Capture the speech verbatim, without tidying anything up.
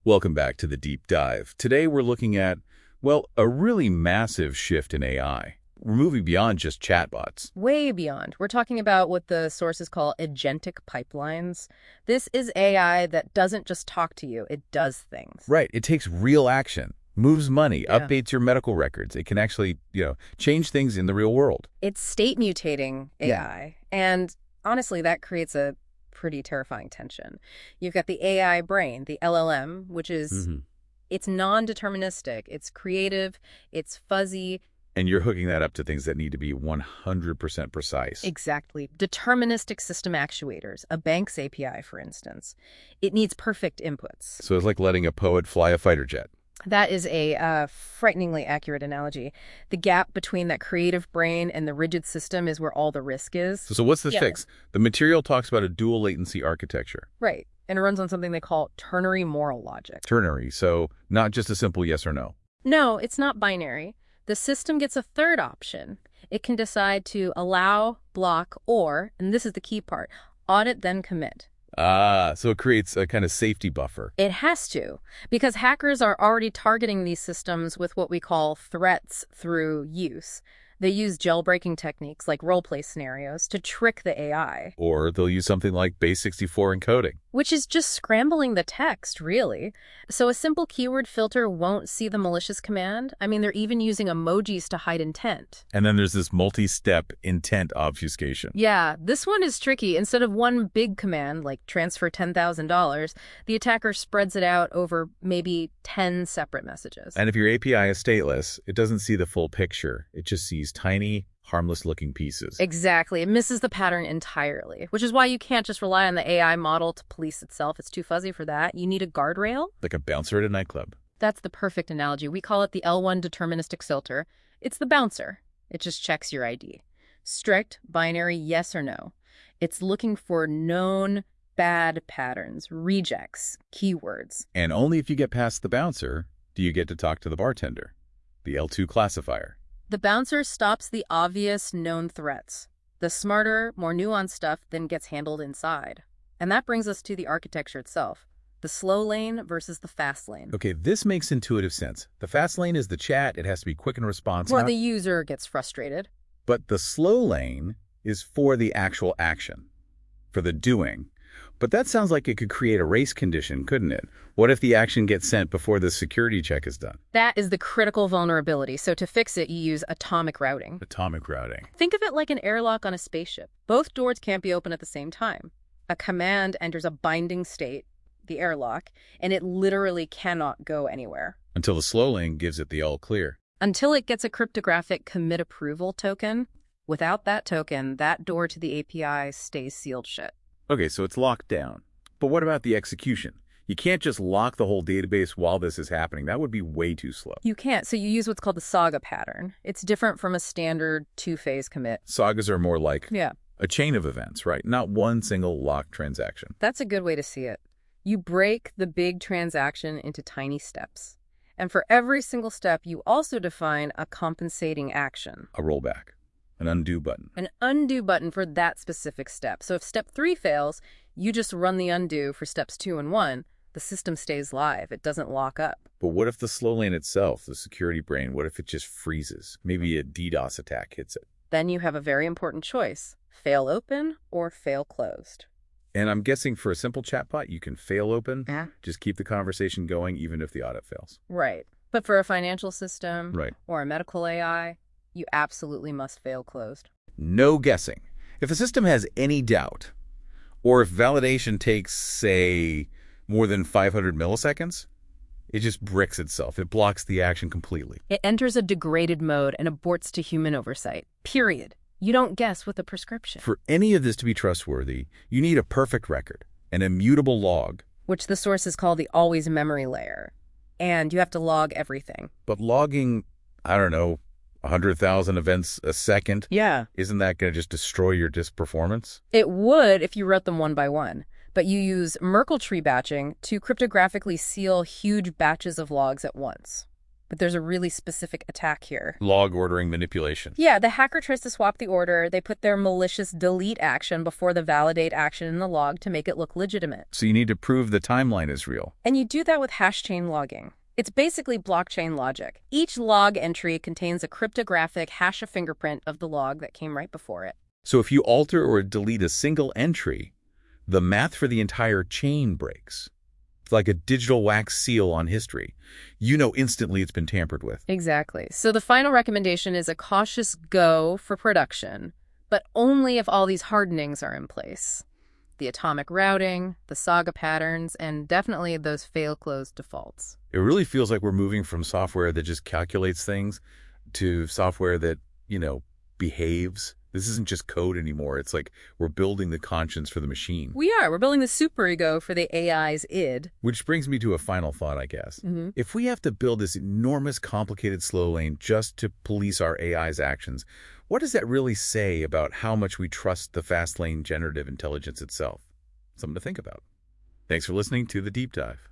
Welcome back to the Deep Dive. Today we're looking at, well, a really massive shift in A I. We're moving beyond just chatbots. Way beyond. We're talking about what the sources call agentic pipelines. This is A I that doesn't just talk to you, it does things. Right. It takes real action, moves money, Yeah. updates your medical records. It can actually, you know, change things in the real world. It's state mutating A I. And honestly, that creates a pretty terrifying tension. You've got the A I brain, the L L M, which is, Mhm. it's non-deterministic, it's creative, it's fuzzy. And you're hooking that up to things that need to be one hundred percent precise. Exactly. Deterministic system actuators, a bank's A P I, for instance. It needs perfect inputs. So it's like letting a poet fly a fighter jet. That is a uh, frighteningly accurate analogy. The gap between that creative brain and the rigid system is where all the risk is. So, so what's the Yeah. fix? The material talks about a dual latency architecture. Right. And it runs on something they call ternary moral logic. Ternary, so not just a simple yes or no. No, it's not binary. The system gets a third option. It can decide to allow, block, or, and this is the key part, audit then commit. Ah, so it creates a kind of safety buffer. It has to, because hackers are already targeting these systems with what we call threats through use. They use jailbreaking techniques like role-play scenarios to trick the A I. Or they'll use something like base sixty-four encoding. Which is just scrambling the text, really. So a simple keyword filter won't see the malicious command. I mean, they're even using emojis to hide intent. And then there's this multi-step intent obfuscation. Yeah, this one is tricky. Instead of one big command, like transfer ten thousand dollars, the attacker spreads it out over maybe ten separate messages. And if your A P I is stateless, it doesn't see the full picture. It just sees tiny, harmless-looking pieces. Exactly. It misses the pattern entirely, which is why you can't just rely on the A I model to police itself. It's too fuzzy for that. You need a guardrail. Like a bouncer at a nightclub. That's the perfect analogy. We call it the L one deterministic filter. It's the bouncer. It just checks your I D. Strict, binary, yes or no. It's looking for known bad patterns, rejects, keywords. And only if you get past the bouncer do you get to talk to the bartender, the L two classifier. The bouncer stops the obvious known threats. The smarter, more nuanced stuff then gets handled inside. And that brings us to the architecture itself. The slow lane versus the fast lane. Okay, this makes intuitive sense. The fast lane is the chat. It has to be quick in response. Where not- the user gets frustrated. But the slow lane is for the actual action, for the doing. But that sounds like it could create a race condition, couldn't it? What if the action gets sent before the security check is done? That is the critical vulnerability. So to fix it, you use atomic routing. Atomic routing. Think of it like an airlock on a spaceship. Both doors can't be open at the same time. A command enters a binding state, the airlock, and it literally cannot go anywhere. Until the slow lane gives it the all clear. Until it gets a cryptographic commit approval token. Without that token, that door to the A P I stays sealed shut. Okay, so it's locked down. But what about the execution? You can't just lock the whole database while this is happening. That would be way too slow. You can't, so you use what's called the saga pattern. It's different from a standard two-phase commit. Sagas are more like Yeah, a chain of events, right? Not one single locked transaction. that's a good way to see it. You break the big transaction into tiny steps. And for every single step, you also define a compensating action. A rollback, an undo button. An undo button for that specific step. So if step three fails, you just run the undo for steps two and one. The system stays live. It doesn't lock up. But what if the slow lane itself, the security brain, what if it just freezes? Maybe a DDoS attack hits it. Then you have a very important choice. Fail open or fail closed. And I'm guessing for a simple chatbot, you can fail open, Yeah. just keep the conversation going even if the audit fails. Right. But for a financial system Right. or a medical A I, you absolutely must fail closed. No guessing. If the system has any doubt, or if validation takes, say, more than five hundred milliseconds, it just bricks itself. It blocks the action completely. It enters a degraded mode and aborts to human oversight. Period. You don't guess with a prescription. For any of this to be trustworthy, you need a perfect record, an immutable log. Which the sources call the always memory layer. And you have to log everything. But logging, I don't know, one hundred thousand events a second, Yeah. isn't that going to just destroy your disk performance? It would if you wrote them one by one. But you use Merkle tree batching to cryptographically seal huge batches of logs at once. But there's a really specific attack here. Log ordering manipulation. Yeah, the hacker tries to swap the order. They put their malicious delete action before the validate action in the log to make it look legitimate. So you need to prove the timeline is real. And you do that with hash chain logging. It's basically blockchain logic. Each log entry contains a cryptographic hash a fingerprint of the log that came right before it. So if you alter or delete a single entry, the math for the entire chain breaks. It's like a digital wax seal on history. You know instantly it's been tampered with. Exactly. So the final recommendation is a cautious go for production, but only if all these hardenings are in place. The atomic routing, the saga patterns, and definitely those fail-closed defaults. It really feels like we're moving from software that just calculates things to software that, you know, behaves. This isn't just code anymore. It's like we're building the conscience for the machine. We are. We're building the superego for the A I's id. Which brings me to a final thought, I guess. Mm-hmm. If we have to build this enormous, complicated slow lane just to police our A I's actions, what does that really say about how much we trust the fast lane generative intelligence itself? Something to think about. Thanks for listening to The Deep Dive.